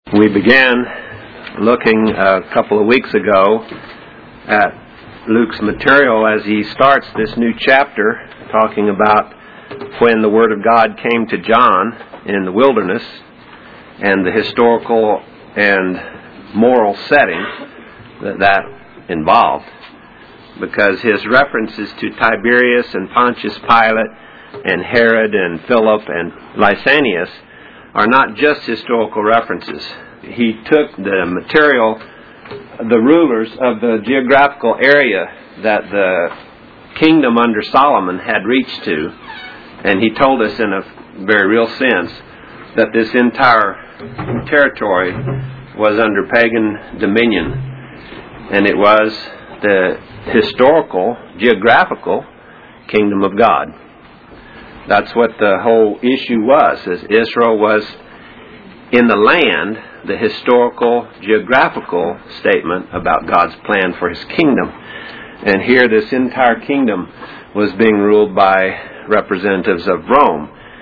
We began looking a couple of weeks ago at Luke's material as he starts this new chapter, talking about when the Word of God came to John in the wilderness and the historical and moral setting that involved. Because his references to Tiberius and Pontius Pilate and Herod and Philip and Lysanias are not just historical references. He took the material, the rulers of the geographical area that the kingdom under Solomon had reached to, and he told us in a very real sense that this entire territory was under pagan dominion, and it was the historical, geographical kingdom of God. That's what the whole issue was, as Israel was in the land, the historical, geographical statement about God's plan for His kingdom. And here this entire kingdom was being ruled by representatives of Rome,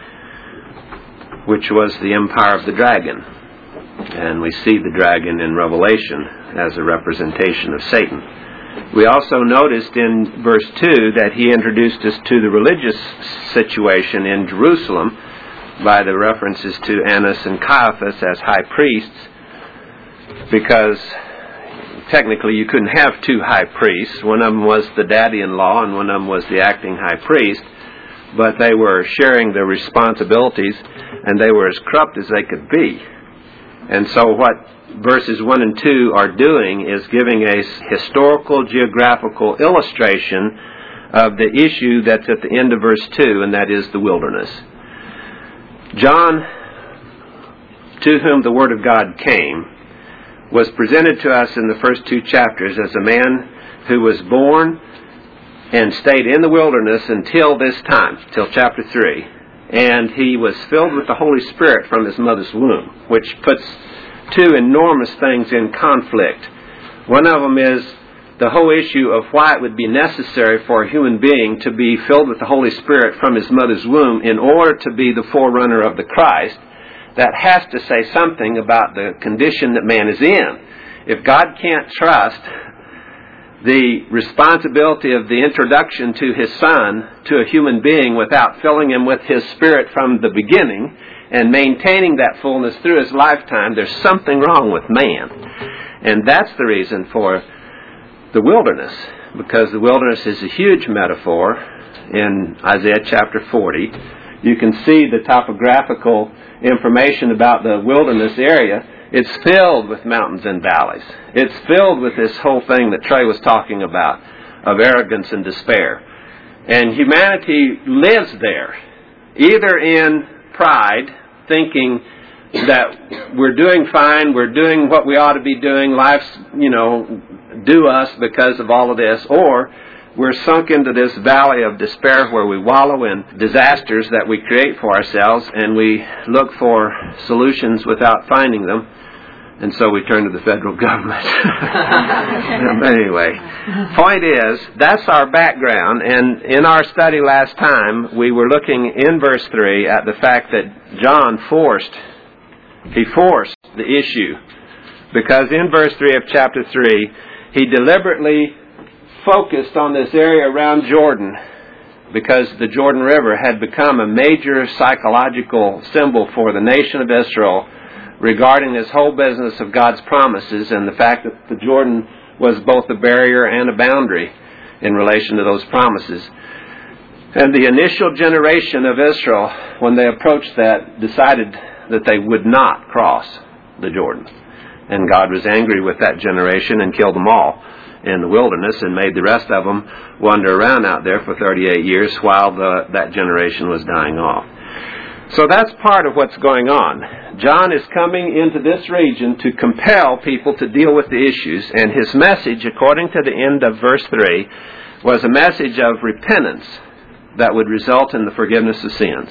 which was the empire of the dragon. And we see the dragon in Revelation as a representation of Satan. We also noticed in verse 2 that he introduced us to the religious situation in Jerusalem by the references to Annas and Caiaphas as high priests, because technically you couldn't have two high priests. One of them was the daddy-in-law and one of them was the acting high priest, but they were sharing their responsibilities and they were as corrupt as they could be. And so what verses 1 and 2 are doing is giving a historical, geographical illustration of the issue that's at the end of verse 2, and that is the wilderness. John, to whom the Word of God came, was presented to us in the first two chapters as a man who was born and stayed in the wilderness until this time, till chapter 3. And he was filled with the Holy Spirit from his mother's womb, which puts two enormous things in conflict. One of them is the whole issue of why it would be necessary for a human being to be filled with the Holy Spirit from his mother's womb in order to be the forerunner of the Christ. That has to say something about the condition that man is in. If God can't trust the responsibility of the introduction to His Son to a human being without filling him with His Spirit from the beginning and maintaining that fullness through his lifetime, there's something wrong with man. And that's the reason for the wilderness, because the wilderness is a huge metaphor in Isaiah chapter 40. You can see the topographical information about the wilderness area. It's filled with mountains and valleys. It's filled with this whole thing that Trey was talking about, of arrogance and despair. And humanity lives there, either in pride, thinking that we're doing fine, we're doing what we ought to be doing, life's, due us because of all of this, or we're sunk into this valley of despair where we wallow in disasters that we create for ourselves, and we look for solutions without finding them, and so we turn to the federal government. Anyway, point is, that's our background, and in our study last time, we were looking in verse 3 at the fact that John forced the issue, because in verse 3 of chapter 3, he deliberately focused on this area around Jordan, because the Jordan River had become a major psychological symbol for the nation of Israel regarding this whole business of God's promises and the fact that the Jordan was both a barrier and a boundary in relation to those promises. And the initial generation of Israel, when they approached that, decided that they would not cross the Jordan. And God was angry with that generation and killed them all in the wilderness and made the rest of them wander around out there for 38 years while that generation was dying off. So that's part of what's going on. John is coming into this region to compel people to deal with the issues, and his message, according to the end of verse 3, was a message of repentance that would result in the forgiveness of sins.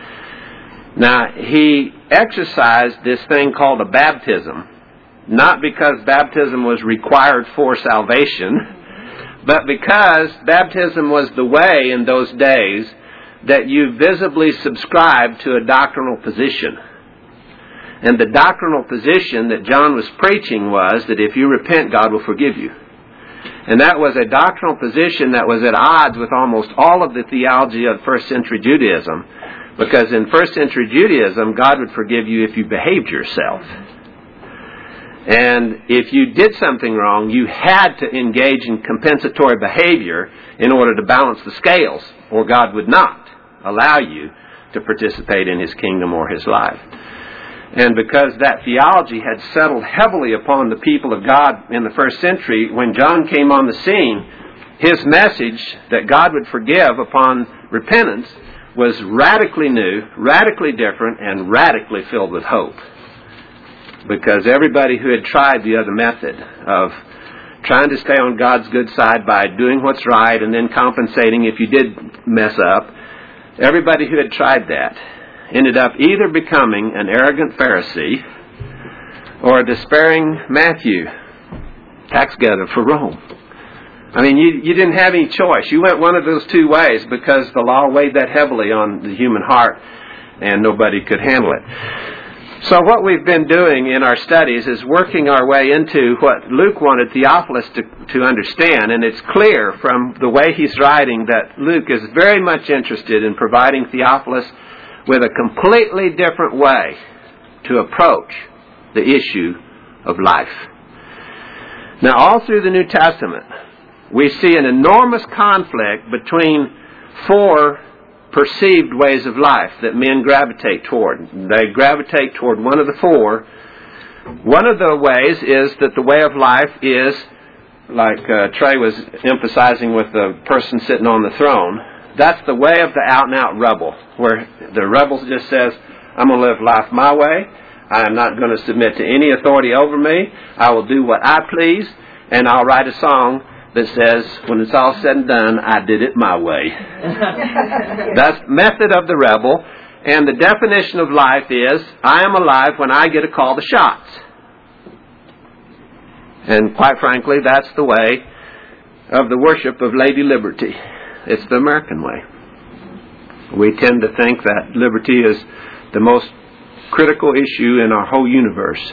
Now, he exercised this thing called a baptism, not because baptism was required for salvation, but because baptism was the way in those days that you visibly subscribed to a doctrinal position. And the doctrinal position that John was preaching was that if you repent, God will forgive you. And that was a doctrinal position that was at odds with almost all of the theology of first century Judaism. Because in first century Judaism, God would forgive you if you behaved yourself. And if you did something wrong, you had to engage in compensatory behavior in order to balance the scales, or God would not allow you to participate in His kingdom or His life. And because that theology had settled heavily upon the people of God in the first century, when John came on the scene, his message that God would forgive upon repentance was radically new, radically different, and radically filled with hope. Because everybody who had tried the other method of trying to stay on God's good side by doing what's right and then compensating if you did mess up, everybody who had tried that ended up either becoming an arrogant Pharisee or a despairing Matthew, tax gatherer for Rome. I mean, you didn't have any choice. You went one of those two ways because the law weighed that heavily on the human heart and nobody could handle it. So what we've been doing in our studies is working our way into what Luke wanted Theophilus to understand, and it's clear from the way he's writing that Luke is very much interested in providing Theophilus with a completely different way to approach the issue of life. Now, all through the New Testament, we see an enormous conflict between four perceived ways of life that men gravitate toward. They gravitate toward one of the four. One of the ways is that the way of life is, like Trey was emphasizing with the person sitting on the throne, that's the way of the out-and-out rebel, where the rebel just says, I'm going to live life my way. I am not going to submit to any authority over me. I will do what I please, and I'll write a song that says, when it's all said and done, I did it my way. That's the method of the rebel. And the definition of life is, I am alive when I get to call the shots. And quite frankly, that's the way of the worship of Lady Liberty. It's the American way. We tend to think that liberty is the most critical issue in our whole universe.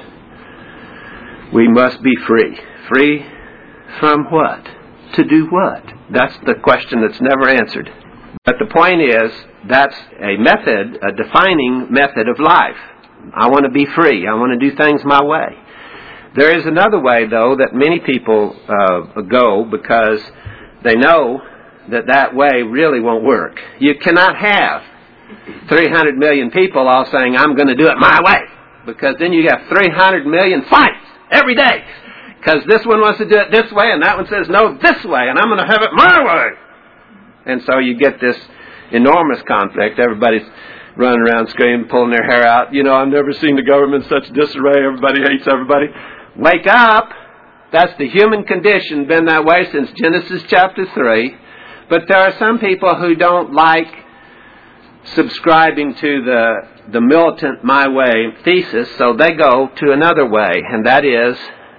We must be free. Free from what? To do what? That's the question that's never answered. But the point is, that's a method, a defining method of life. I want to be free. I want to do things my way. There is another way, though, that many people go because they know that way really won't work. You cannot have 300 million people all saying, I'm going to do it my way. Because then you have 300 million fights every day. Because this one wants to do it this way, and that one says, no, this way, and I'm going to have it my way. And so you get this enormous conflict. Everybody's running around screaming, pulling their hair out. You know, I've never seen the government in such disarray. Everybody hates everybody. Wake up. That's the human condition, been that way since Genesis chapter 3. But there are some people who don't like subscribing to the militant my way thesis, so they go to another way, and that is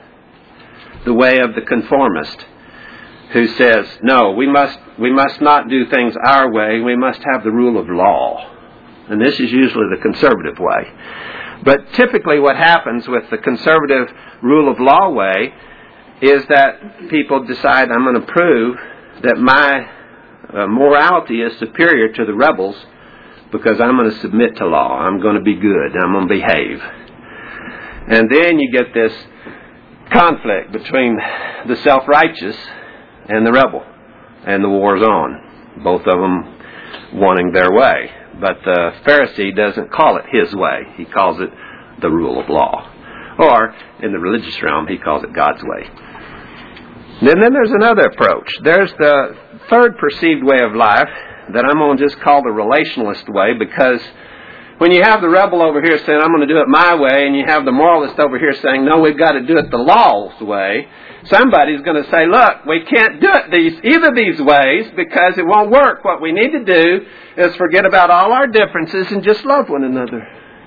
the way of the conformist, who says, no, we must not do things our way, we must have the rule of law. And this is usually the conservative way. But typically what happens with the conservative rule of law way is that people decide, I'm going to prove that my morality is superior to the rebels because I'm going to submit to law, I'm going to be good, I'm going to behave. And then you get this conflict between the self-righteous and the rebel, and the war's on, both of them wanting their way. But the Pharisee doesn't call it his way, he calls it the rule of law, or in the religious realm he calls it God's way. And then there's another approach. There's the third perceived way of life that I'm going to just call the relationalist way, because when you have the rebel over here saying, I'm going to do it my way, and you have the moralist over here saying, no, we've got to do it the law's way, somebody's going to say, look, we can't do it either of these ways because it won't work. What we need to do is forget about all our differences and just love one another.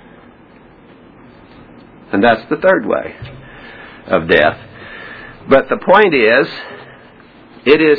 And that's the third way of death. But the point is, it is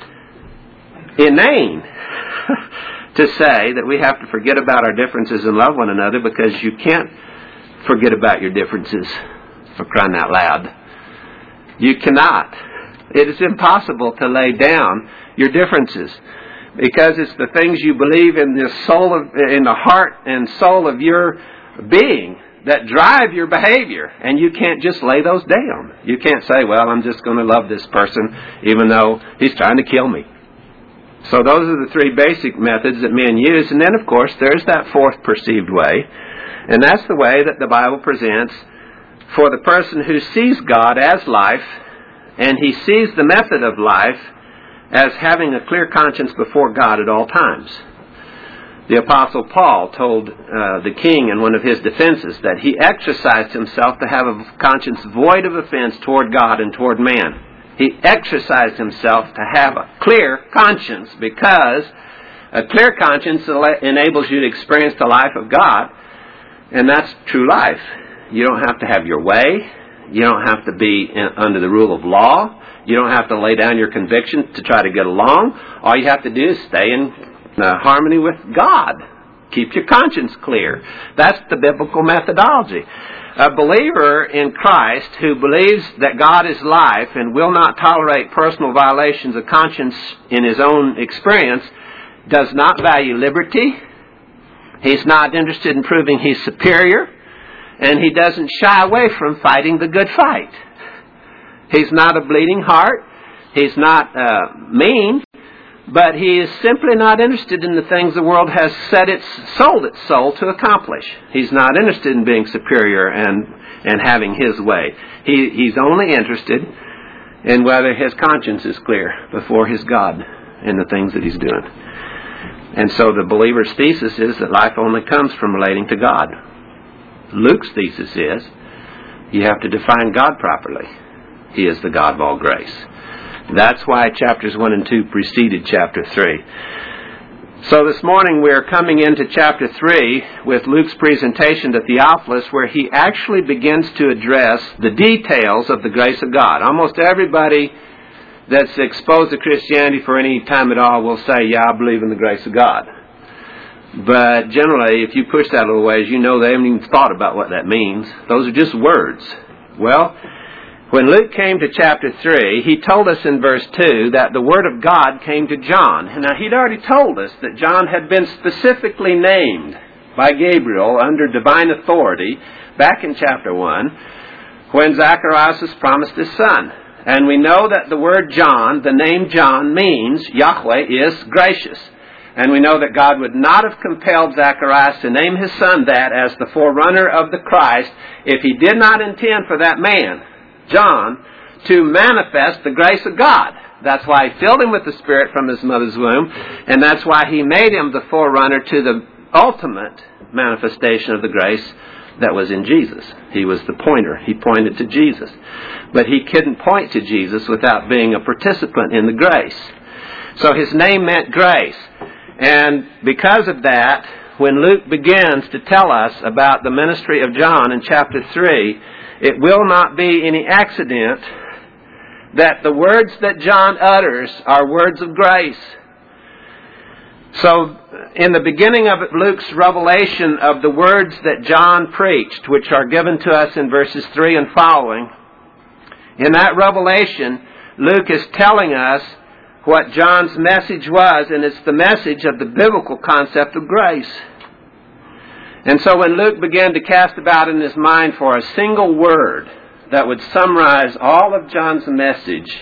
inane to say that we have to forget about our differences and love one another, because you can't forget about your differences, for crying out loud. You cannot. It is impossible to lay down your differences, because it's the things you believe in the heart and soul of your being that drive your behavior, and you can't just lay those down. You can't say, well, I'm just going to love this person even though he's trying to kill me. So those are the three basic methods that men use. And then, of course, there's that fourth perceived way, and that's the way that the Bible presents for the person who sees God as life, and he sees the method of life as having a clear conscience before God at all times. The Apostle Paul told the king in one of his defenses that he exercised himself to have a conscience void of offense toward God and toward man. He exercised himself to have a clear conscience, because a clear conscience enables you to experience the life of God, and that's true life. You don't have to have your way. You don't have to be under the rule of law. You don't have to lay down your convictions to try to get along. All you have to do is stay in harmony with God. Keep your conscience clear. That's the biblical methodology. A believer in Christ who believes that God is life and will not tolerate personal violations of conscience in his own experience does not value liberty. He's not interested in proving he's superior. And he doesn't shy away from fighting the good fight. He's not a bleeding heart. He's not mean. But he is simply not interested in the things the world has sold its soul to accomplish. He's not interested in being superior and having his way. He's only interested in whether his conscience is clear before his God in the things that he's doing. And so the believer's thesis is that life only comes from relating to God. Luke's thesis is you have to define God properly. He is the God of all grace. That's why chapters 1 and 2 preceded chapter 3. So this morning we're coming into chapter 3 with Luke's presentation to Theophilus, where he actually begins to address the details of the grace of God. Almost everybody that's exposed to Christianity for any time at all will say, yeah, I believe in the grace of God. But generally, if you push that a little ways, you know they haven't even thought about what that means. Those are just words. Well, when Luke came to chapter 3, he told us in verse 2 that the Word of God came to John. Now, he'd already told us that John had been specifically named by Gabriel under divine authority back in chapter 1 when Zacharias was promised his son. And we know that the word John, the name John, means Yahweh is gracious. And we know that God would not have compelled Zacharias to name his son that as the forerunner of the Christ if he did not intend for that man, John, to manifest the grace of God. That's why he filled him with the Spirit from his mother's womb, and that's why he made him the forerunner to the ultimate manifestation of the grace that was in Jesus. He was the pointer. He pointed to Jesus. But he couldn't point to Jesus without being a participant in the grace. So his name meant grace. And because of that, when Luke begins to tell us about the ministry of John in chapter 3, it will not be any accident that the words that John utters are words of grace. So, in the beginning of Luke's revelation of the words that John preached, which are given to us in verses 3 and following, in that revelation, Luke is telling us what John's message was, and it's the message of the biblical concept of grace. And so when Luke began to cast about in his mind for a single word that would summarize all of John's message,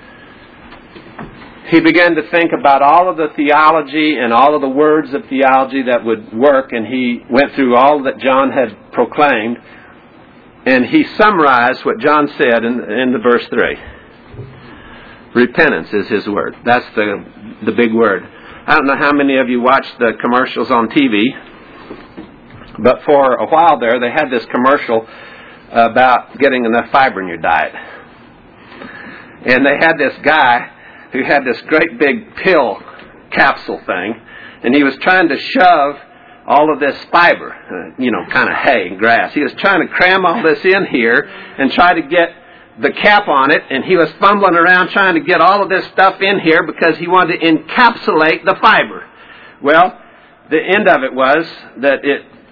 he began to think about all of the theology and all of the words of theology that would work, and he went through all that John had proclaimed, and he summarized what John said in the verse 3. Repentance is his word. That's the big word. I don't know how many of you watch the commercials on TV, but for a while there, they had this commercial about getting enough fiber in your diet. And they had this guy who had this great big pill capsule thing, and he was trying to shove all of this fiber, kind of hay and grass. He was trying to cram all this in here and try to get the cap on it, and he was fumbling around trying to get all of this stuff in here because he wanted to encapsulate the fiber. Well, the end of it was that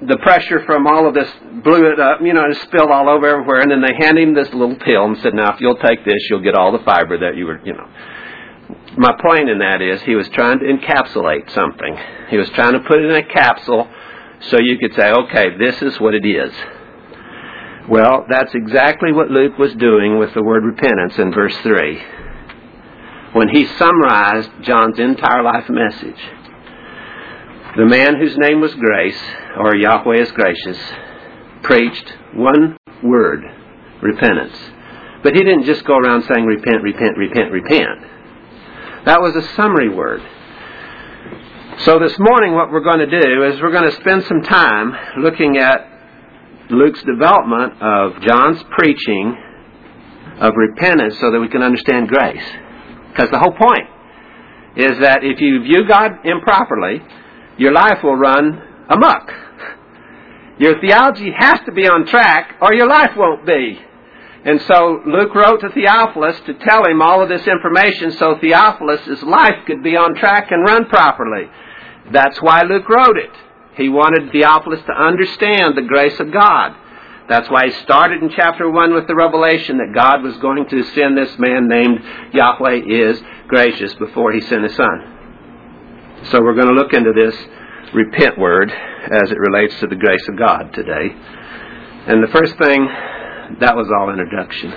the pressure from all of this blew it up, and it spilled all over everywhere. And then they handed him this little pill and said, now, if you'll take this, you'll get all the fiber that you were, My point in that is he was trying to encapsulate something. He was trying to put it in a capsule so you could say, okay, this is what it is. Well, that's exactly what Luke was doing with the word repentance in verse 3. When he summarized John's entire life message. The man whose name was Grace, or Yahweh is gracious, preached one word, repentance. But he didn't just go around saying repent, repent, repent, repent. That was a summary word. So this morning what we're going to do is we're going to spend some time looking at Luke's development of John's preaching of repentance so that we can understand grace. Because the whole point is that if you view God improperly, your life will run amok. Your theology has to be on track or your life won't be. And so Luke wrote to Theophilus to tell him all of this information so Theophilus' life could be on track and run properly. That's why Luke wrote it. He wanted Theophilus to understand the grace of God. That's why he started in chapter 1 with the revelation that God was going to send this man named Yahweh is gracious before he sent his son. So we're going to look into this repent word as it relates to the grace of God today. And the first thing, that was all introduction.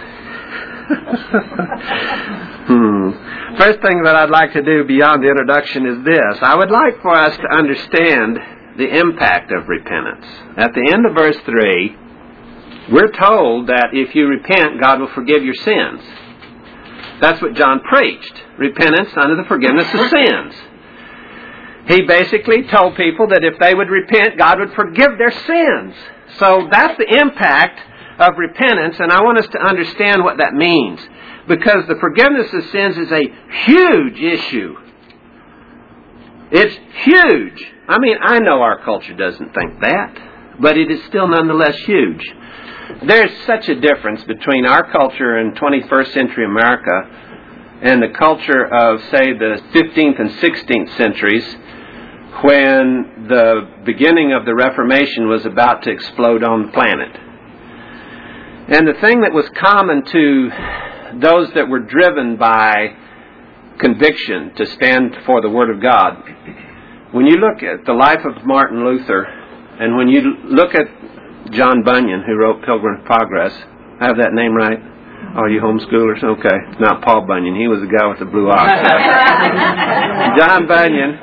First thing that I'd like to do beyond the introduction is this. I would like for us to understand the impact of repentance. At the end of verse 3, we're told that if you repent, God will forgive your sins. That's what John preached. Repentance unto the forgiveness of sins. He basically told people that if they would repent, God would forgive their sins. So that's the impact of repentance, and I want us to understand what that means. Because the forgiveness of sins is a huge issue. It's huge. I mean, I know our culture doesn't think that, but it is still nonetheless huge. There's such a difference between our culture in 21st century America and the culture of, say, the 15th and 16th centuries, when the beginning of the Reformation was about to explode on the planet. And the thing that was common to those that were driven by conviction to stand for the Word of God, when you look at the life of Martin Luther, and when you look at John Bunyan, who wrote Pilgrim's Progress, I have that name right? Oh, you homeschoolers? Okay. Not Paul Bunyan. He was the guy with the blue ox. John Bunyan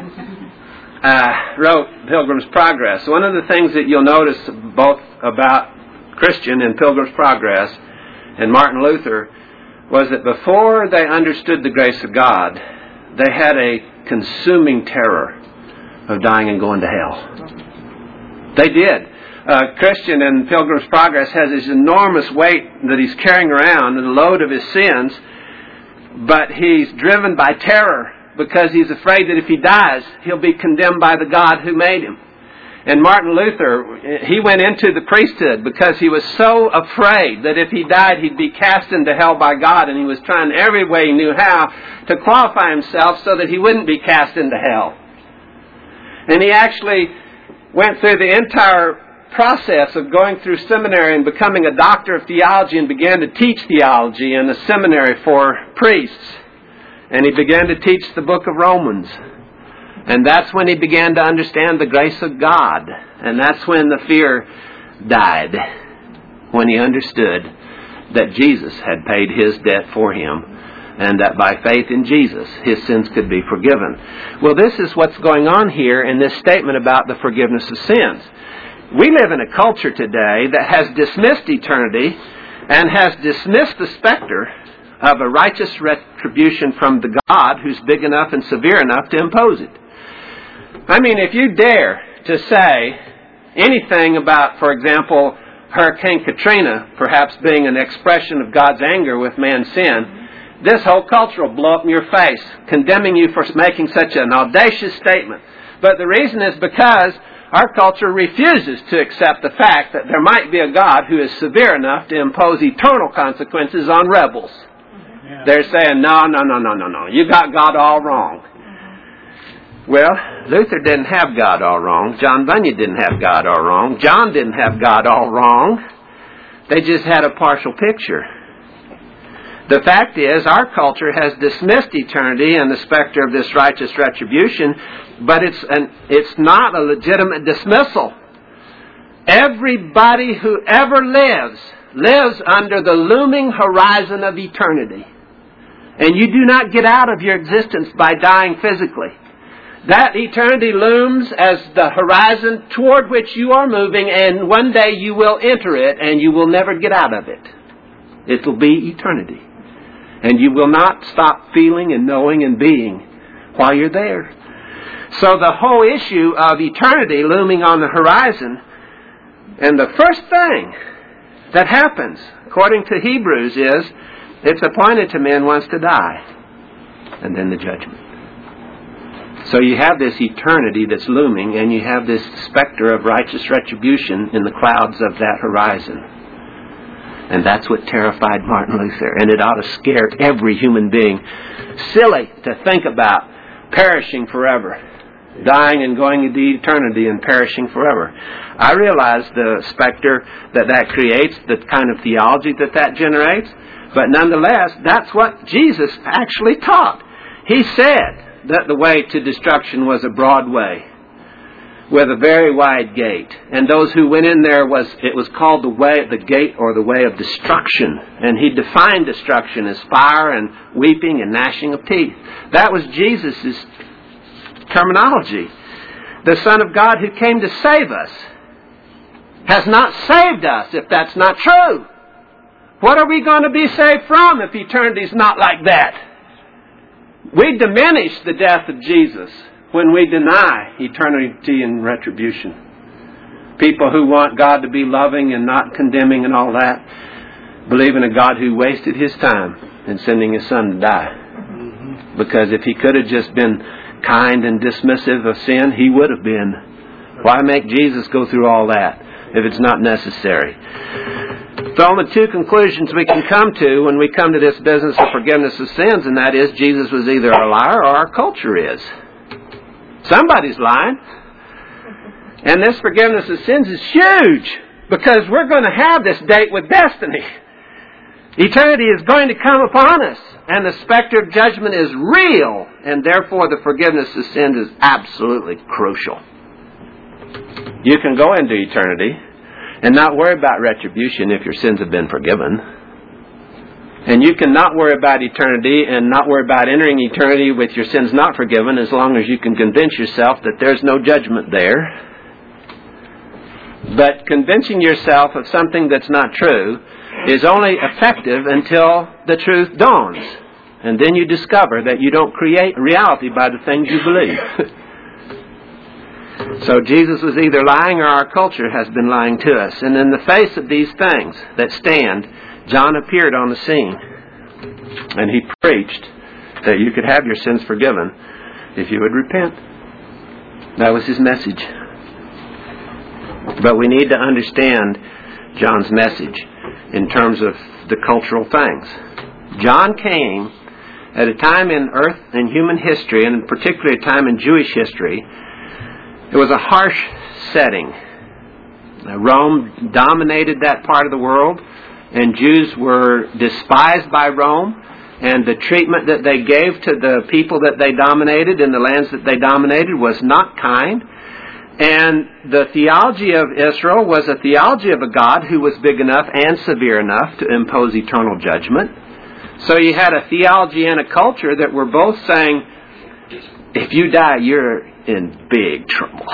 wrote Pilgrim's Progress. One of the things that you'll notice both about Christian and Pilgrim's Progress and Martin Luther was that before they understood the grace of God, they had a consuming terror of dying and going to hell. They did. Christian in Pilgrim's Progress has this enormous weight that he's carrying around, the load of his sins, but he's driven by terror because he's afraid that if he dies, he'll be condemned by the God who made him. And Martin Luther, he went into the priesthood because he was so afraid that if he died, he'd be cast into hell by God, and he was trying every way he knew how to qualify himself so that he wouldn't be cast into hell. And he actually went through the entire process of going through seminary and becoming a doctor of theology and began to teach theology in a seminary for priests. And he began to teach the book of Romans. And that's when he began to understand the grace of God. And that's when the fear died. When he understood that Jesus had paid his debt for him. And that by faith in Jesus, his sins could be forgiven. Well, this is what's going on here in this statement about the forgiveness of sins. We live in a culture today that has dismissed eternity and has dismissed the specter of a righteous retribution from the God who's big enough and severe enough to impose it. I mean, if you dare to say anything about, for example, Hurricane Katrina perhaps being an expression of God's anger with man's sin, this whole culture will blow up in your face, condemning you for making such an audacious statement. But the reason is because our culture refuses to accept the fact that there might be a God who is severe enough to impose eternal consequences on rebels. Yeah. They're saying, no. You got God all wrong. Well, Luther didn't have God all wrong. John Bunyan didn't have God all wrong. John didn't have God all wrong. They just had a partial picture. The fact is, our culture has dismissed eternity and the specter of this righteous retribution, but it's not a legitimate dismissal. Everybody who ever lives under the looming horizon of eternity. And you do not get out of your existence by dying physically. That eternity looms as the horizon toward which you are moving, and one day you will enter it and you will never get out of it. It will be eternity. And you will not stop feeling and knowing and being while you're there. So the whole issue of eternity looming on the horizon, and the first thing that happens, according to Hebrews, is it's appointed to men once to die, and then the judgment. So you have this eternity that's looming, and you have this specter of righteous retribution in the clouds of that horizon. And that's what terrified Martin Luther, and it ought to scare every human being. Silly to think about perishing forever, dying and going into eternity and perishing forever. I realize the specter that creates, the kind of theology that generates, but nonetheless, that's what Jesus actually taught. He said that the way to destruction was a broad way with a very wide gate, and those who went in there it was called the gate or the way of destruction, and he defined destruction as fire and weeping and gnashing of teeth. That was Jesus' terminology. The Son of God who came to save us has not saved us if that's not true. What are we going to be saved from if eternity's not like that? We diminish the death of Jesus when we deny eternity and retribution. People who want God to be loving and not condemning and all that, believe in a God who wasted His time in sending His Son to die. Because if He could have just been kind and dismissive of sin, He would have been. Why make Jesus go through all that if it's not necessary? So only two conclusions we can come to when we come to this business of forgiveness of sins, and that is Jesus was either a liar or our culture is. Somebody's lying. And this forgiveness of sins is huge, because we're going to have this date with destiny. Eternity is going to come upon us, and the specter of judgment is real, and therefore the forgiveness of sins is absolutely crucial. You can go into eternity and not worry about retribution if your sins have been forgiven. And you can not worry about eternity and not worry about entering eternity with your sins not forgiven as long as you can convince yourself that there's no judgment there. But convincing yourself of something that's not true is only effective until the truth dawns. And then you discover that you don't create reality by the things you believe. So Jesus was either lying or our culture has been lying to us. And in the face of these things that stand, John appeared on the scene. And he preached that you could have your sins forgiven if you would repent. That was his message. But we need to understand John's message in terms of the cultural things. John came at a time in earth and human history, and particularly a time in Jewish history. It was a harsh setting. Rome dominated that part of the world, and Jews were despised by Rome, and the treatment that they gave to the people that they dominated in the lands that they dominated was not kind. And the theology of Israel was a theology of a God who was big enough and severe enough to impose eternal judgment. So you had a theology and a culture that were both saying, if you die, you're in big trouble.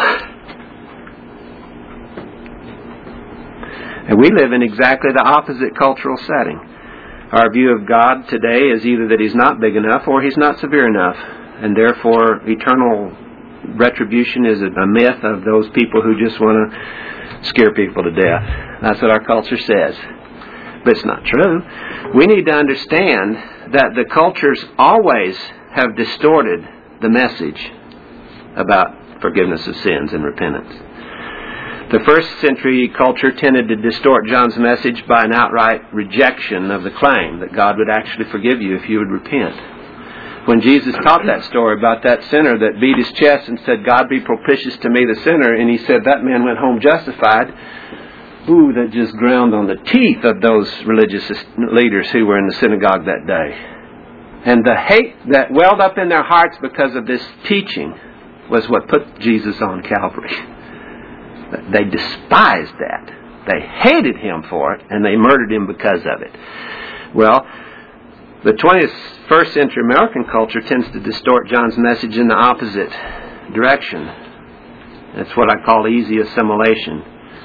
And we live in exactly the opposite cultural setting. Our view of God today is either that He's not big enough or He's not severe enough. And therefore, eternal retribution is a myth of those people who just want to scare people to death. That's what our culture says. But it's not true. We need to understand that the cultures always have distorted the message about forgiveness of sins and repentance. The first century culture tended to distort John's message by an outright rejection of the claim that God would actually forgive you if you would repent. When Jesus taught that story about that sinner that beat his chest and said, God be propitious to me, the sinner, and he said that man went home justified, ooh, that just ground on the teeth of those religious leaders who were in the synagogue that day. And the hate that welled up in their hearts because of this teaching was what put Jesus on Calvary. They despised that. They hated him for it, and they murdered him because of it. Well, the 21st century American culture tends to distort John's message in the opposite direction. That's what I call easy assimilation.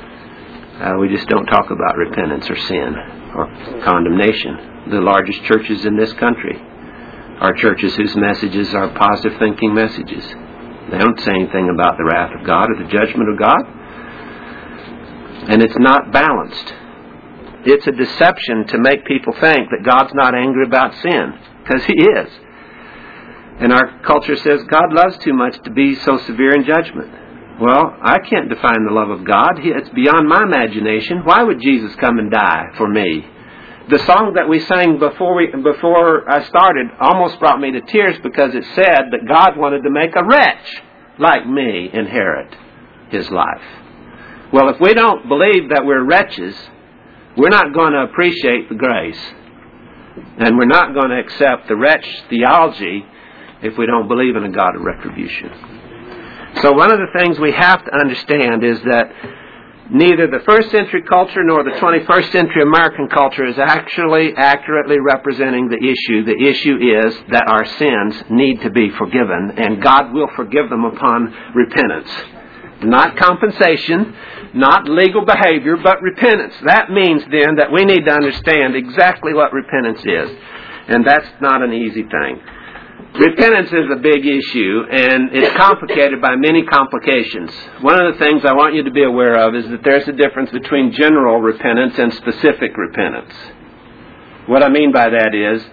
We just don't talk about repentance or sin or condemnation. The largest churches in this country are churches whose messages are positive thinking messages. They don't say anything about the wrath of God or the judgment of God. And it's not balanced. It's a deception to make people think that God's not angry about sin, because He is. And our culture says God loves too much to be so severe in judgment. Well, I can't define the love of God. It's beyond my imagination. Why would Jesus come and die for me? The song that we sang before I started almost brought me to tears because it said that God wanted to make a wretch like me inherit His life. Well, if we don't believe that we're wretches, we're not going to appreciate the grace. And we're not going to accept the wretch theology if we don't believe in a God of retribution. So one of the things we have to understand is that neither the first century culture nor the 21st century American culture is actually accurately representing the issue. The issue is that our sins need to be forgiven, and God will forgive them upon repentance. Not compensation, not legal behavior, but repentance. That means then that we need to understand exactly what repentance is. And that's not an easy thing. Repentance is a big issue, and it's complicated by many complications. One of the things I want you to be aware of is that there's a difference between general repentance and specific repentance. What I mean by that is,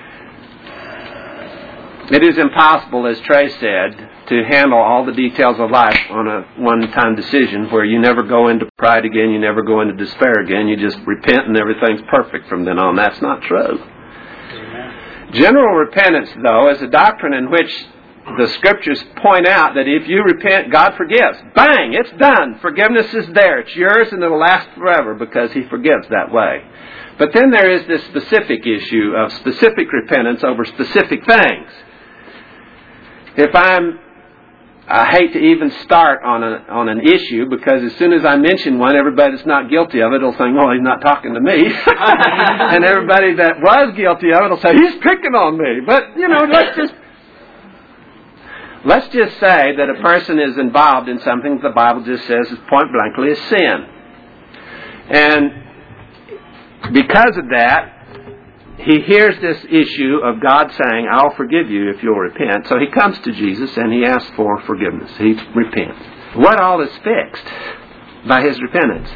it is impossible, as Trey said, to handle all the details of life on a one-time decision where you never go into pride again, you never go into despair again, you just repent and everything's perfect from then on. That's not true. General repentance, though, is a doctrine in which the Scriptures point out that if you repent, God forgives. Bang! It's done. Forgiveness is there. It's yours and it'll last forever because He forgives that way. But then there is this specific issue of specific repentance over specific things. I hate to even start on an issue because as soon as I mention one, everybody that's not guilty of it will think, oh, he's not talking to me. And everybody that was guilty of it will say, he's picking on me. But, let's just say that a person is involved in something that the Bible just says is point blankly is sin. And because of that, he hears this issue of God saying, I'll forgive you if you'll repent. So he comes to Jesus and he asks for forgiveness. He repents. What all is fixed by his repentance?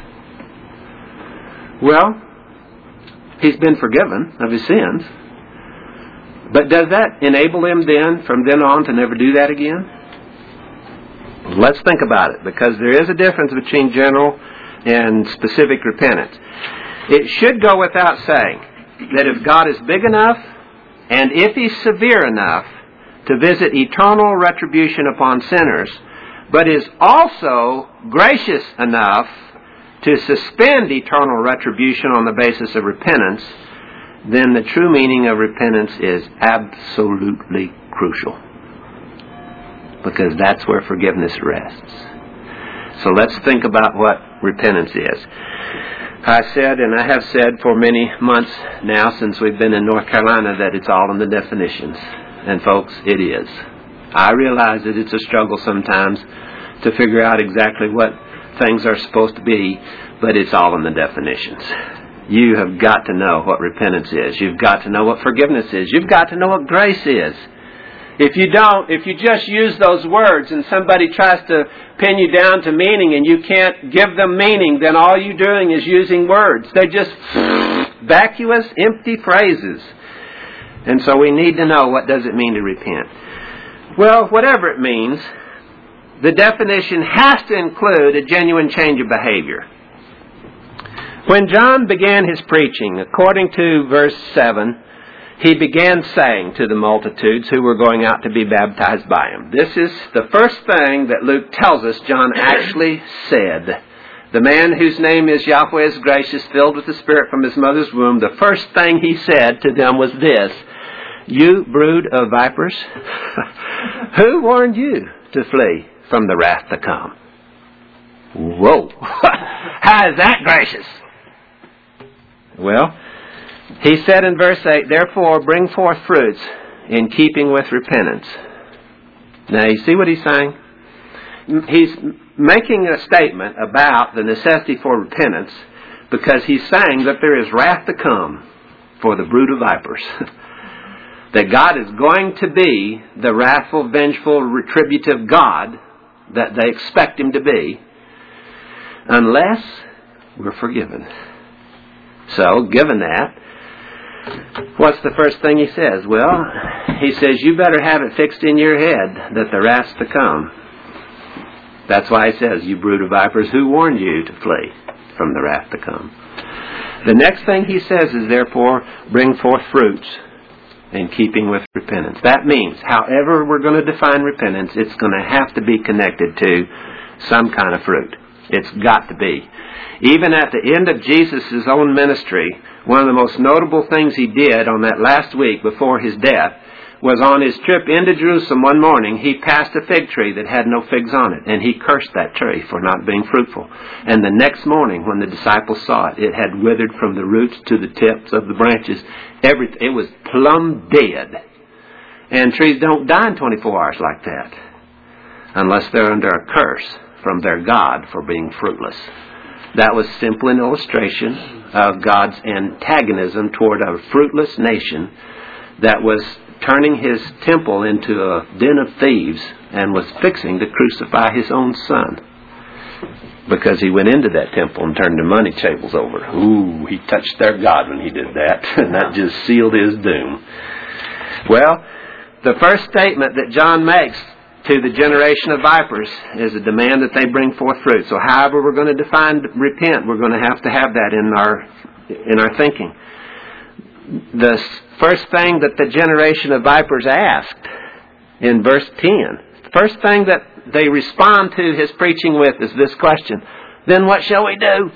Well, he's been forgiven of his sins. But does that enable him then, from then on, to never do that again? Let's think about it, because there is a difference between general and specific repentance. It should go without saying that if God is big enough and if He's severe enough to visit eternal retribution upon sinners, but is also gracious enough to suspend eternal retribution on the basis of repentance, then the true meaning of repentance is absolutely crucial. Because that's where forgiveness rests. So let's think about what repentance is. I said, and I have said for many months now since we've been in North Carolina, that it's all in the definitions. And folks, it is. I realize that it's a struggle sometimes to figure out exactly what things are supposed to be, but it's all in the definitions. You have got to know what repentance is. You've got to know what forgiveness is. You've got to know what grace is. If you don't, if you just use those words and somebody tries to pin you down to meaning and you can't give them meaning, then all you're doing is using words. They're just vacuous, empty phrases. And so we need to know, what does it mean to repent? Well, whatever it means, the definition has to include a genuine change of behavior. When John began his preaching, according to verse 7, he began saying to the multitudes who were going out to be baptized by him. This is the first thing that Luke tells us John actually said. The man whose name is Yahweh is gracious, filled with the Spirit from his mother's womb, the first thing he said to them was this: "You brood of vipers, who warned you to flee from the wrath to come?" Whoa! How is that gracious? Well, he said in verse 8, "Therefore bring forth fruits in keeping with repentance." Now you see what he's saying? He's making a statement about the necessity for repentance because he's saying that there is wrath to come for the brood of vipers. That God is going to be the wrathful, vengeful, retributive God that they expect him to be, unless we're forgiven. So, given that, what's the first thing he says? Well, he says, you better have it fixed in your head that the wrath's to come. That's why he says, "You brood of vipers, who warned you to flee from the wrath to come?" The next thing he says is, "Therefore, bring forth fruits in keeping with repentance." That means, however we're going to define repentance, it's going to have to be connected to some kind of fruit. It's got to be. Even at the end of Jesus' own ministry, one of the most notable things he did on that last week before his death was on his trip into Jerusalem one morning, he passed a fig tree that had no figs on it, and he cursed that tree for not being fruitful. And the next morning, when the disciples saw it, it had withered from the roots to the tips of the branches. It was plumb dead. And trees don't die in 24 hours like that, unless they're under a curse from their God for being fruitless. That was simply an illustration of God's antagonism toward a fruitless nation that was turning his temple into a den of thieves and was fixing to crucify his own son because he went into that temple and turned the money tables over. Ooh, he touched their God when he did that, and that just sealed his doom. Well, the first statement that John makes to the generation of vipers is a demand that they bring forth fruit. So however we're going to define repent, we're going to have that in our thinking. The first thing that the generation of vipers asked in verse 10, the first thing that they respond to his preaching with is this question: "Then what shall we do?"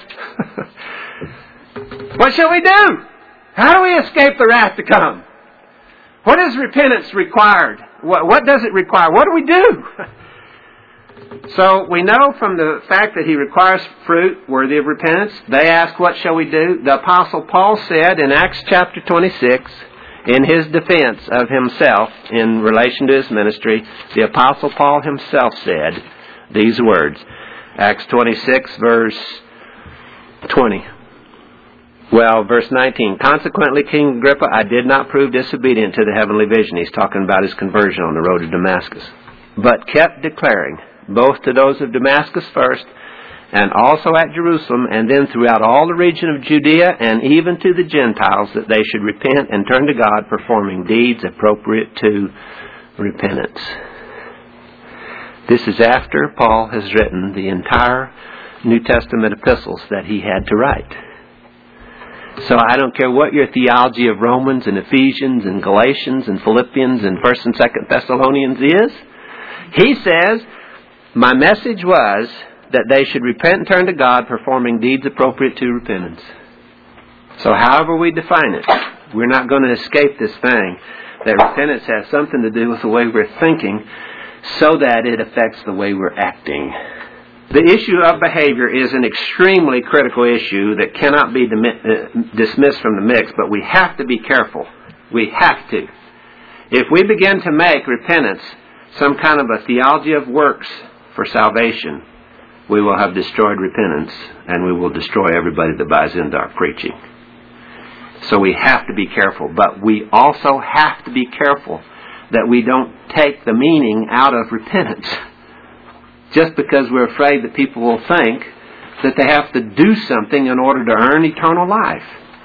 What shall we do? How do we escape the wrath to come? What is repentance required? What does it require? What do we do? So we know from the fact that he requires fruit worthy of repentance. They ask, what shall we do? The Apostle Paul said in Acts chapter 26, in his defense of himself in relation to his ministry, the Apostle Paul himself said these words. Acts 26, verse 20. Well, verse 19. "Consequently, King Agrippa, I did not prove disobedient to the heavenly vision." He's talking about his conversion on the road to Damascus. "But kept declaring, both to those of Damascus first, and also at Jerusalem, and then throughout all the region of Judea, and even to the Gentiles, that they should repent and turn to God, performing deeds appropriate to repentance." This is after Paul has written the entire New Testament epistles that he had to write. So I don't care what your theology of Romans and Ephesians and Galatians and Philippians and 1st and 2nd Thessalonians is. He says, my message was that they should repent and turn to God, performing deeds appropriate to repentance. So however we define it, we're not going to escape this thing that repentance has something to do with the way we're thinking so that it affects the way we're acting. The issue of behavior is an extremely critical issue that cannot be dismissed from the mix, but we have to be careful. We have to. If we begin to make repentance some kind of a theology of works for salvation, we will have destroyed repentance, and we will destroy everybody that buys into our preaching. So we have to be careful, but we also have to be careful that we don't take the meaning out of repentance. Just because we're afraid that people will think that they have to do something in order to earn eternal life.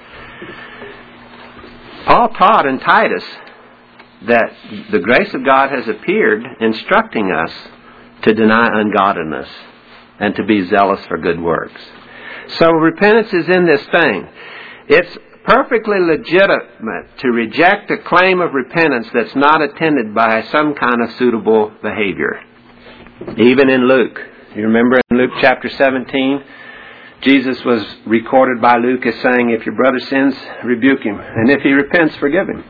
Paul taught in Titus that the grace of God has appeared, instructing us to deny ungodliness and to be zealous for good works. So repentance is in this thing. It's perfectly legitimate to reject a claim of repentance that's not attended by some kind of suitable behavior. Even in Luke. You remember in Luke chapter 17, Jesus was recorded by Luke as saying, if your brother sins, rebuke him. And if he repents, forgive him.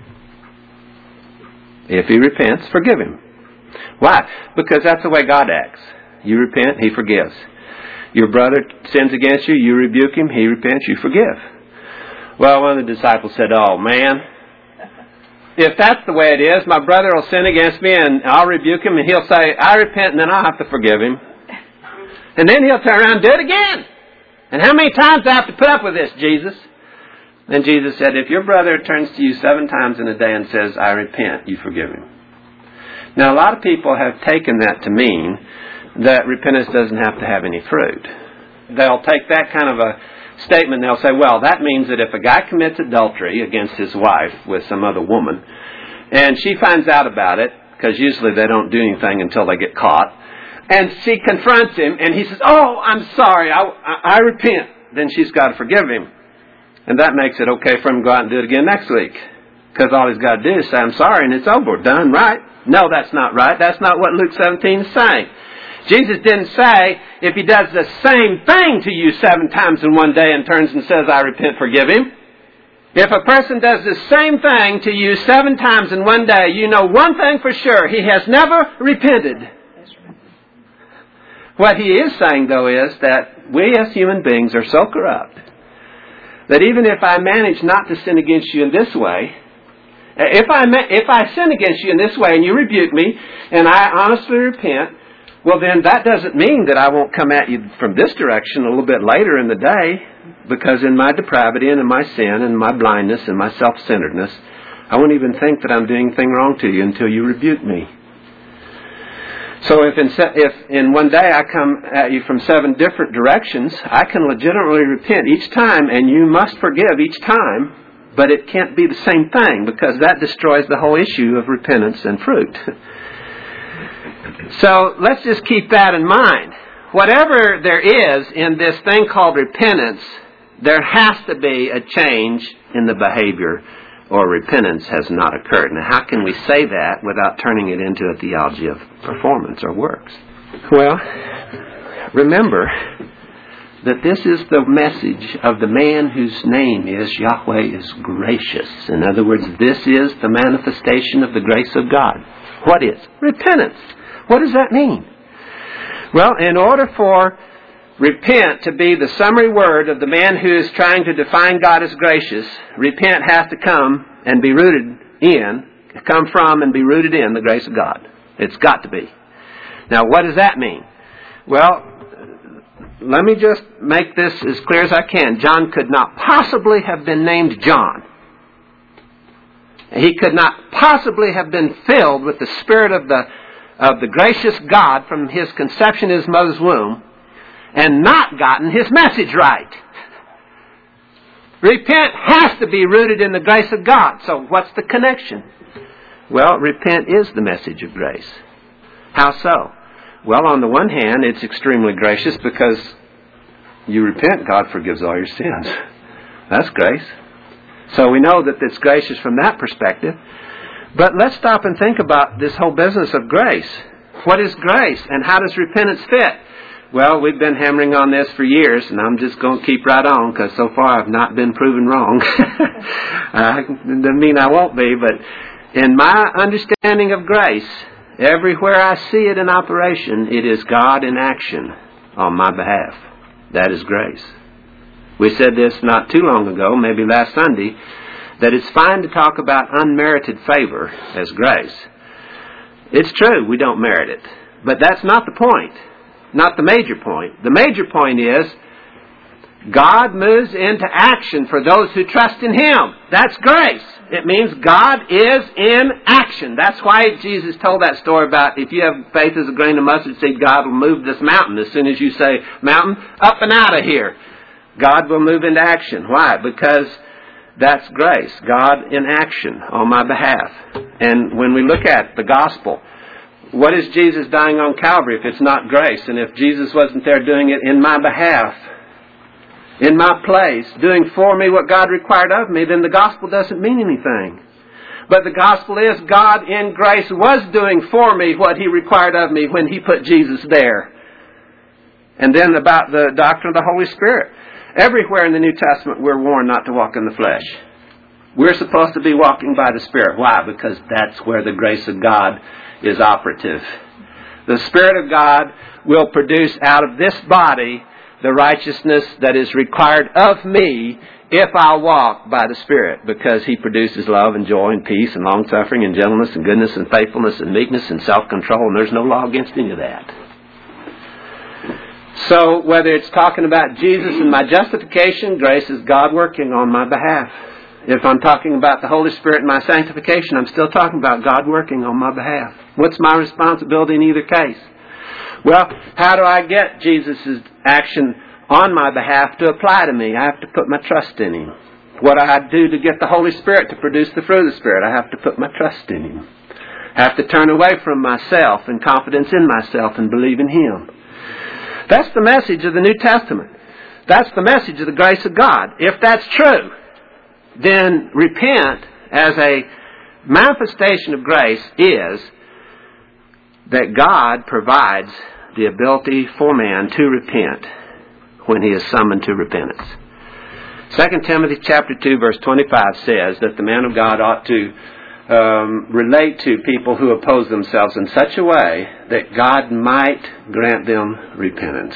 If he repents, forgive him. Why? Because that's the way God acts. You repent, He forgives. Your brother sins against you, you rebuke him, he repents, you forgive. Well, one of the disciples said, oh man, if that's the way it is, my brother will sin against me and I'll rebuke him and he'll say, I repent, and then I'll have to forgive him. And then he'll turn around and do it again. And how many times do I have to put up with this, Jesus? Then Jesus said, if your brother turns to you 7 times in a day and says, I repent, you forgive him. Now, a lot of people have taken that to mean that repentance doesn't have to have any fruit. They'll take that kind of a statement and they'll say, well, that means that if a guy commits adultery against his wife with some other woman, and she finds out about it, because usually they don't do anything until they get caught, and she confronts him, and he says, oh, I'm sorry, I repent. Then she's got to forgive him. And that makes it okay for him to go out and do it again next week. Because all he's got to do is say, I'm sorry, and it's over. Done, right? No, that's not right. That's not what Luke 17 is saying. Jesus didn't say, if he does the same thing to you 7 times in one day and turns and says, I repent, forgive him. If a person does the same thing to you 7 times in one day, you know one thing for sure, he has never repented. What he is saying, though, is that we as human beings are so corrupt that even if I manage not to sin against you in this way, if I sin against you in this way and you rebuke me and I honestly repent, well then that doesn't mean that I won't come at you from this direction a little bit later in the day, because in my depravity and in my sin and my blindness and my self-centeredness, I won't even think that I'm doing anything wrong to you until you rebuke me. So if in one day I come at you from 7 different directions, I can legitimately repent each time, and you must forgive each time, but it can't be the same thing, because that destroys the whole issue of repentance and fruit. So let's just keep that in mind. Whatever there is in this thing called repentance, there has to be a change in the behavior, or repentance has not occurred. Now, how can we say that without turning it into a theology of performance or works? Well, remember that this is the message of the man whose name is Yahweh is gracious. In other words, this is the manifestation of the grace of God. What is? Repentance. What does that mean? Well, in order for repent to be the summary word of the man who is trying to define God as gracious, repent has to come from and be rooted in the grace of God. It's got to be. Now, what does that mean? Well, let me just make this as clear as I can. John could not possibly have been named John. He could not possibly have been filled with the Spirit of the gracious God from his conception in his mother's womb and not gotten his message right. Repent has to be rooted in the grace of God. So what's the connection? Well, repent is the message of grace. How so? Well, on the one hand, it's extremely gracious because you repent, God forgives all your sins. That's grace. So we know that it's gracious from that perspective. But let's stop and think about this whole business of grace. What is grace and how does repentance fit? Well, we've been hammering on this for years, and I'm just going to keep right on because so far I've not been proven wrong. Doesn't mean I won't be, but in my understanding of grace, everywhere I see it in operation, it is God in action on my behalf. That is grace. We said this not too long ago, maybe last Sunday, that it's fine to talk about unmerited favor as grace. It's true, we don't merit it. But that's not the point. Not the major point. The major point is God moves into action for those who trust in Him. That's grace. It means God is in action. That's why Jesus told that story about if you have faith as a grain of mustard seed, God will move this mountain. As soon as you say, mountain, up and out of here. God will move into action. Why? Because that's grace. God in action on my behalf. And when we look at the gospel, what is Jesus dying on Calvary if it's not grace? And if Jesus wasn't there doing it in my behalf, in my place, doing for me what God required of me, then the gospel doesn't mean anything. But the gospel is God in grace was doing for me what He required of me when He put Jesus there. And then about the doctrine of the Holy Spirit. Everywhere in the New Testament we're warned not to walk in the flesh. We're supposed to be walking by the Spirit. Why? Because that's where the grace of God is operative. The Spirit of God will produce out of this body the righteousness that is required of me if I walk by the Spirit, because He produces love and joy and peace and long-suffering and gentleness and goodness and faithfulness and meekness and self-control, and there's no law against any of that. So whether it's talking about Jesus and my justification, grace is God working on my behalf. If I'm talking about the Holy Spirit and my sanctification, I'm still talking about God working on my behalf. What's my responsibility in either case? Well, how do I get Jesus' action on my behalf to apply to me? I have to put my trust in Him. What do I do to get the Holy Spirit to produce the fruit of the Spirit? I have to put my trust in Him. I have to turn away from myself and confidence in myself and believe in Him. That's the message of the New Testament. That's the message of the grace of God. If that's true, then repent as a manifestation of grace is that God provides the ability for man to repent when he is summoned to repentance. 2 Timothy chapter 2 verse 25 says that the man of God ought to relate to people who oppose themselves in such a way that God might grant them repentance.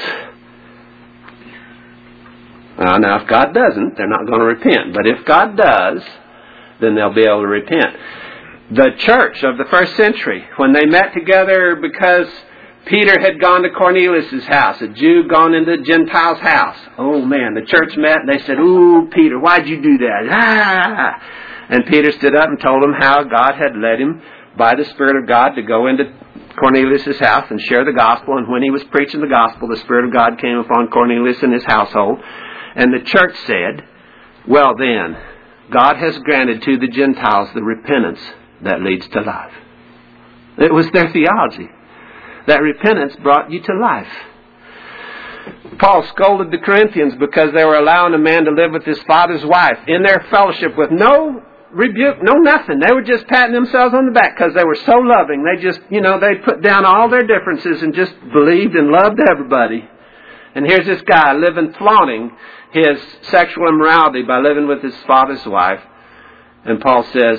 Now, if God doesn't, they're not going to repent. But if God does, then they'll be able to repent. The church of the first century, when they met together because Peter had gone to Cornelius' house, a Jew gone into a Gentile's house. Oh man, the church met and they said, "Ooh, Peter, why'd you do that?" Ah! And Peter stood up and told them how God had led him by the Spirit of God to go into Cornelius' house and share the gospel. And when he was preaching the gospel, the Spirit of God came upon Cornelius and his household. And the church said, "Well then, God has granted to the Gentiles the repentance that leads to life." It was their theology. That repentance brought you to life. Paul scolded the Corinthians because they were allowing a man to live with his father's wife in their fellowship with no rebuke, no nothing. They were just patting themselves on the back because they were so loving. They just, they put down all their differences and just believed and loved everybody. And here's this guy flaunting his sexual immorality by living with his father's wife. And Paul says,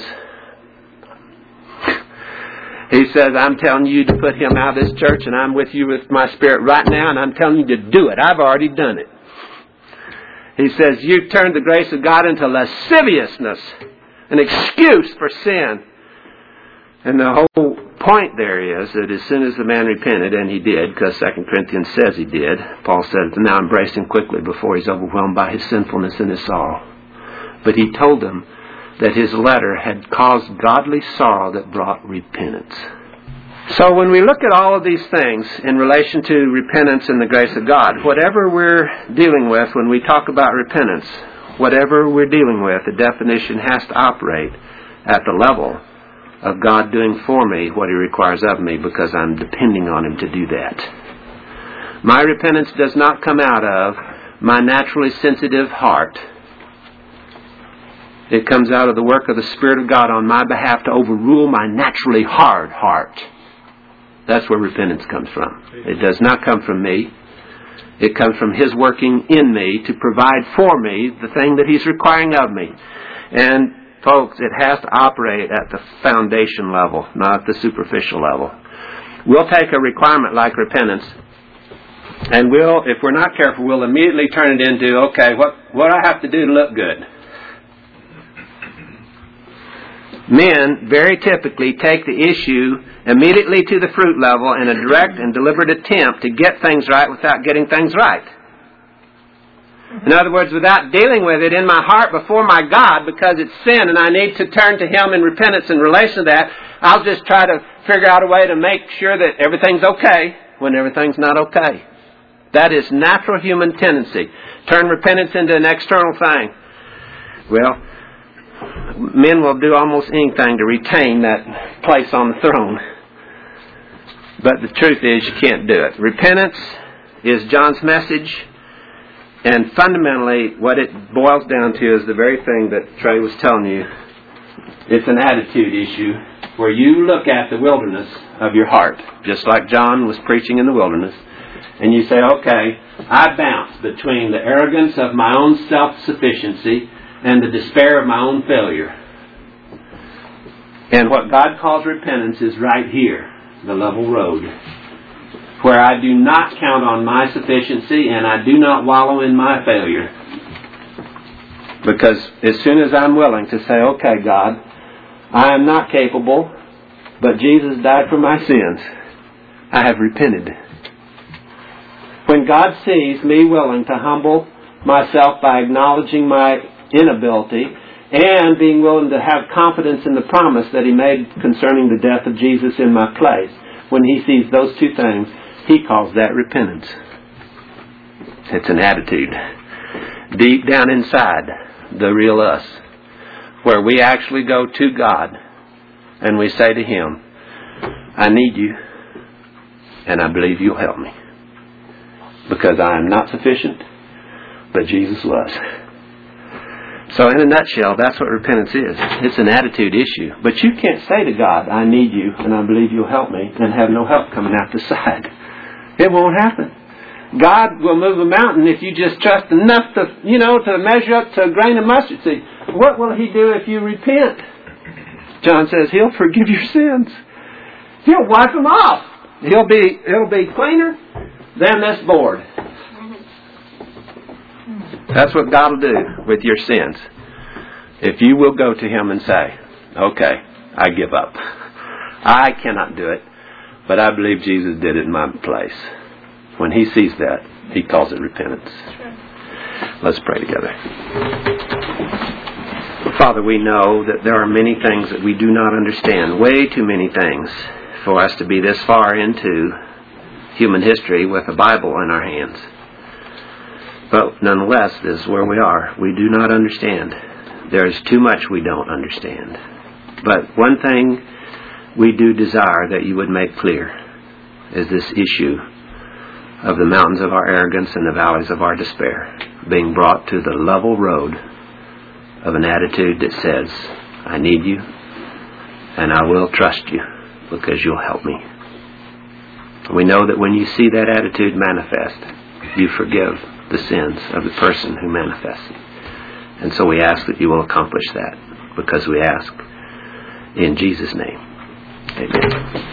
"I'm telling you to put him out of this church, and I'm with you with my Spirit right now, and I'm telling you to do it. I've already done it." He says, "You've turned the grace of God into lasciviousness, an excuse for sin." And the whole point there is that as soon as the man repented, and he did, because 2 Corinthians says he did, Paul says, "Now embrace him quickly before he's overwhelmed by his sinfulness and his sorrow." But he told them that his letter had caused godly sorrow that brought repentance. So when we look at all of these things in relation to repentance and the grace of God, whatever we're dealing with when we talk about repentance, whatever we're dealing with, the definition has to operate at the level of God doing for me what He requires of me, because I'm depending on Him to do that. My repentance does not come out of my naturally sensitive heart. It comes out of the work of the Spirit of God on my behalf to overrule my naturally hard heart. That's where repentance comes from. It does not come from me. It comes from His working in me to provide for me the thing that He's requiring of me. And folks, it has to operate at the foundation level, not at the superficial level. We'll take a requirement like repentance, and if we're not careful, we'll immediately turn it into, okay, what do I have to do to look good? Men very typically take the issue immediately to the fruit level in a direct and deliberate attempt to get things right without getting things right. In other words, without dealing with it in my heart before my God, because it's sin and I need to turn to Him in repentance in relation to that, I'll just try to figure out a way to make sure that everything's okay when everything's not okay. That is natural human tendency. Turn repentance into an external thing. Well, men will do almost anything to retain that place on the throne. But the truth is, you can't do it. Repentance is John's message And fundamentally, what it boils down to is the very thing that Trey was telling you. It's an attitude issue where you look at the wilderness of your heart, just like John was preaching in the wilderness, and you say, okay, I bounce between the arrogance of my own self-sufficiency and the despair of my own failure. And what God calls repentance is right here, the level road, where I do not count on my sufficiency and I do not wallow in my failure. Because as soon as I'm willing to say, okay, God, I am not capable, but Jesus died for my sins, I have repented. When God sees me willing to humble myself by acknowledging my inability and being willing to have confidence in the promise that He made concerning the death of Jesus in my place, when He sees those two things, He calls that repentance. It's an attitude. Deep down inside, the real us, where we actually go to God and we say to Him, I need you, and I believe you'll help me. Because I am not sufficient, but Jesus was. So in a nutshell, that's what repentance is. It's an attitude issue. But you can't say to God, I need you, and I believe you'll help me, and have no help coming out the side. It won't happen. God will move a mountain if you just trust enough to measure up to a grain of mustard seed. What will He do if you repent? John says He'll forgive your sins. He'll wipe them off. It'll be cleaner than this board. That's what God will do with your sins. If you will go to Him and say, okay, I give up. I cannot do it, but I believe Jesus did it in my place. When He sees that, He calls it repentance. Let's pray together. Father, we know that there are many things that we do not understand. Way too many things for us to be this far into human history with a Bible in our hands. But nonetheless, this is where we are. We do not understand. There is too much we don't understand. But one thing we do desire that you would make clear is this issue of the mountains of our arrogance and the valleys of our despair being brought to the level road of an attitude that says, I need you and I will trust you because you'll help me. We know that when you see that attitude manifest, you forgive the sins of the person who manifests it. And so we ask that you will accomplish that because we ask in Jesus' name. Amen.